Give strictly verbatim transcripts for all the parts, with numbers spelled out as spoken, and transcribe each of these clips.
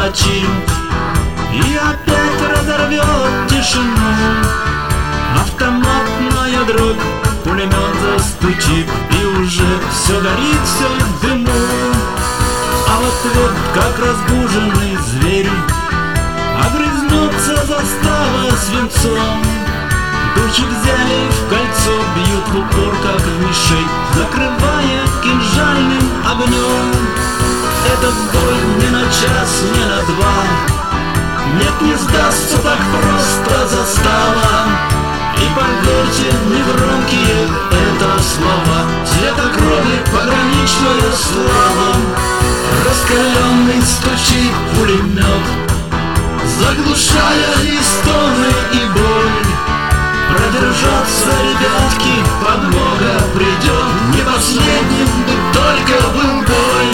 палачи, и опять разорвет тишину. Автоматная дробь, пулемет застучит, и уже все горит, все в дыму. А в ответ, как разбуженный зверь, огрызнется застава свинцом. Духи взяли в кольцо, бьют в упор, как в мишень, закрывая кинжальным огнем. Этот бой не на час, не на два, нет, не сдастся так просто застава. И поверьте, негромкие это слова, цвета крови пограничная слава. Раскаленный стучит пулемет, заглушая и стоны, и боль. Продержаться, ребятки, подмога придет, не последним бы только был бой.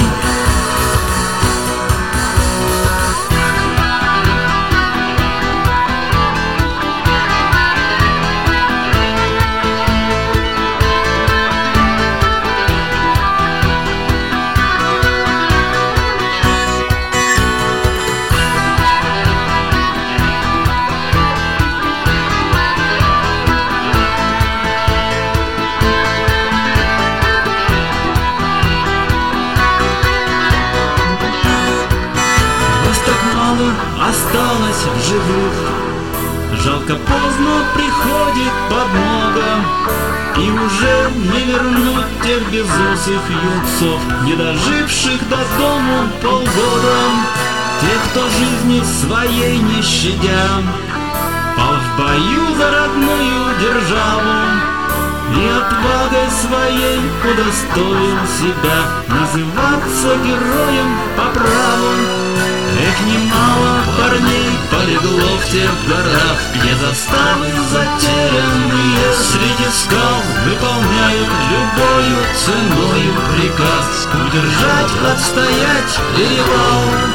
Осталось в живых, жалко, поздно приходит подмога, и уже не вернуть тех безусых юнцов, не доживших до дому полгода. Тех, кто жизни своей не щадя, пал в бою за родную державу, и отвагой своей удостоил себя называться героем по праву. Эх, немало парней полегло в тех горах, где заставы затерянные среди скал выполняют любою ценою приказ удержать, отстоять перевал.